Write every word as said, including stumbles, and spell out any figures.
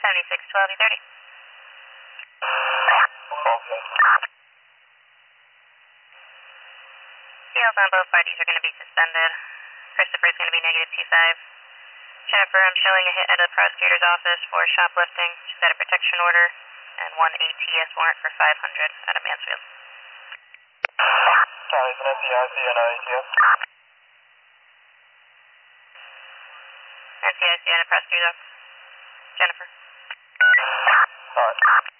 seventy-six twelve thirty. Fields on both parties are going to be suspended. Christopher is going to be negative two five. Jennifer, I'm showing a hit at the prosecutor's office for shoplifting. She's got a protection order and one A T S warrant for five hundred out of Mansfield. Sorry, it's an N C I C and an A T S. N C I C and a prosecutor's office. Jennifer. Alright.